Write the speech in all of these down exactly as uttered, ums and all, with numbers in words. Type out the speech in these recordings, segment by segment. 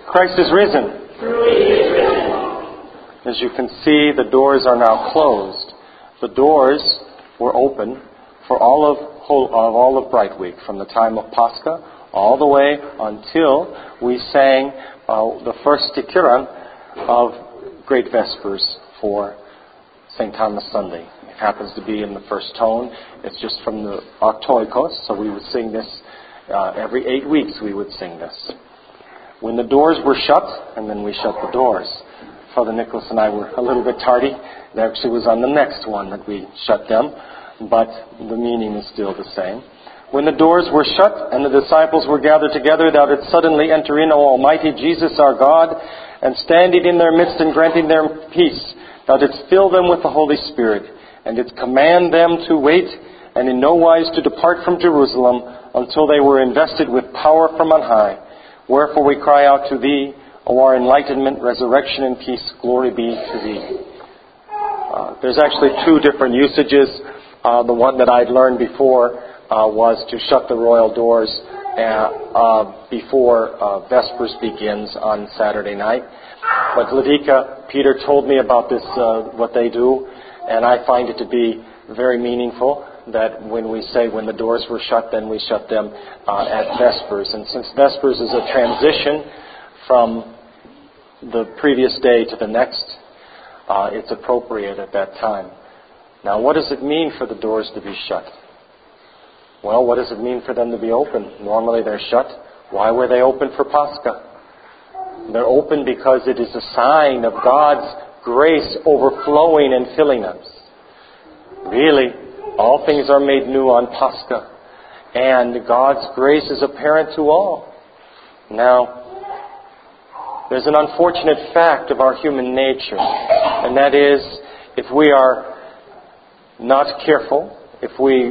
Christ is risen. As you can see, the doors are now closed. The doors were open for all of, whole, of all of Bright Week, from the time of Pascha all the way until we sang uh, the first Stikiran of Great Vespers for Saint Thomas Sunday. It happens to be in the first tone. It's just from the Octoikos, so we would sing this uh, every eight weeks. We would sing this. When the doors were shut, and then we shut the doors. Father Nicholas and I were a little bit tardy. It actually was on the next one that we shut them, but the meaning is still the same. When the doors were shut and the disciples were gathered together, thou didst suddenly enter in, O Almighty Jesus our God, and standing in their midst and granting them peace, thou didst fill them with the Holy Spirit, and didst command them to wait, and in no wise to depart from Jerusalem, until they were invested with power from on high. Wherefore we cry out to thee, O our enlightenment, resurrection, and peace, glory be to thee. Uh, there's actually two different usages. Uh, the one that I'd learned before uh, was to shut the royal doors uh, uh, before uh, Vespers begins on Saturday night. But Ladika, Peter told me about this, uh, what they do, and I find it to be very meaningful that when we say when the doors were shut, then we shut them uh, at Vespers. And since Vespers is a transition from the previous day to the next, uh, it's appropriate at that time. Now, what does it mean for the doors to be shut? Well, what does it mean for them to be open? Normally they're shut. Why were they open for Pascha? They're open because it is a sign of God's grace overflowing and filling us. Really, all things are made new on Pascha, and God's grace is apparent to all. Now, there's an unfortunate fact of our human nature, and that is, if we are not careful, if we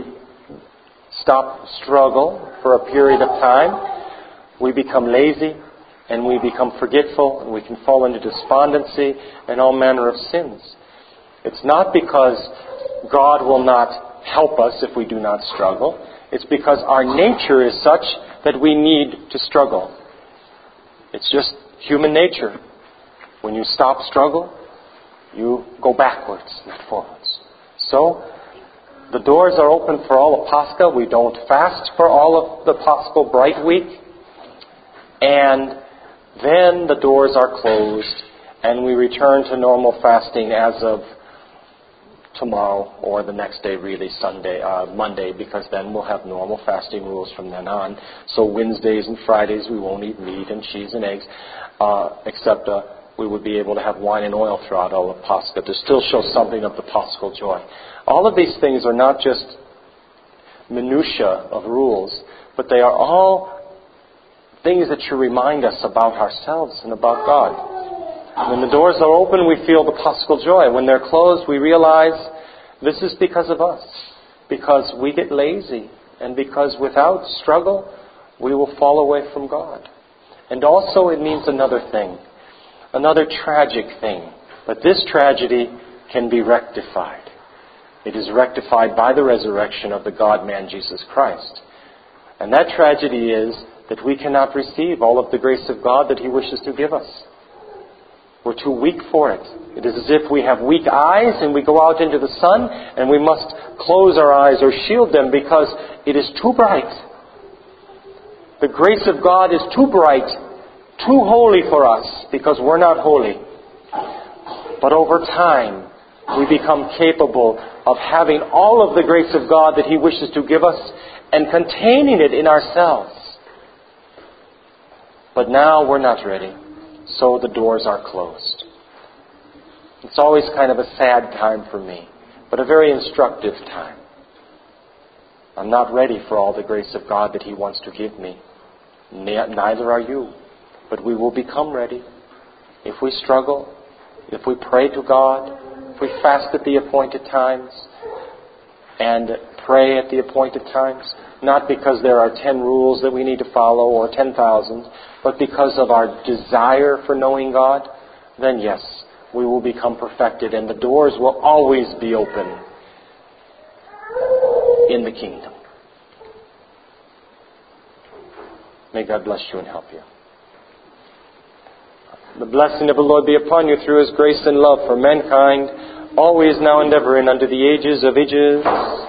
stop struggle for a period of time, we become lazy, and we become forgetful, and we can fall into despondency and all manner of sins. It's not because God will not help us if we do not struggle. It's because our nature is such that we need to struggle. It's just human nature. When you stop struggle, you go backwards, not forwards. So, the doors are open for all of Pascha. We don't fast for all of the Paschal Bright Week. And then the doors are closed, and we return to normal fasting as of tomorrow, or the next day, really, Sunday, uh, Monday, because then we'll have normal fasting rules from then on. So Wednesdays and Fridays we won't eat meat and cheese and eggs, uh, except uh, we would be able to have wine and oil throughout all of Pascha to still show something of the Paschal joy. All of these things are not just minutiae of rules, but they are all things that should remind us about ourselves and about God. When the doors are open, we feel the Paschal joy. When they're closed, we realize this is because of us. Because we get lazy. And because without struggle, we will fall away from God. And also it means another thing. Another tragic thing. But this tragedy can be rectified. It is rectified by the resurrection of the God-man Jesus Christ. And that tragedy is that we cannot receive all of the grace of God that He wishes to give us. We're too weak for it. It is as if we have weak eyes and we go out into the sun and we must close our eyes or shield them because it is too bright. The grace of God is too bright, too holy for us because we're not holy. But over time, we become capable of having all of the grace of God that He wishes to give us and containing it in ourselves. But now we're not ready. So the doors are closed. It's always kind of a sad time for me, but a very instructive time. I'm not ready for all the grace of God that He wants to give me. Neither are you. But we will become ready if we struggle, if we pray to God, if we fast at the appointed times, and pray at the appointed times. Not because there are ten rules that we need to follow or ten thousand, but because of our desire for knowing God, then yes, we will become perfected and the doors will always be open in the kingdom. May God bless you and help you. The blessing of the Lord be upon you through His grace and love for mankind, always, now, and ever, and unto the ages of ages.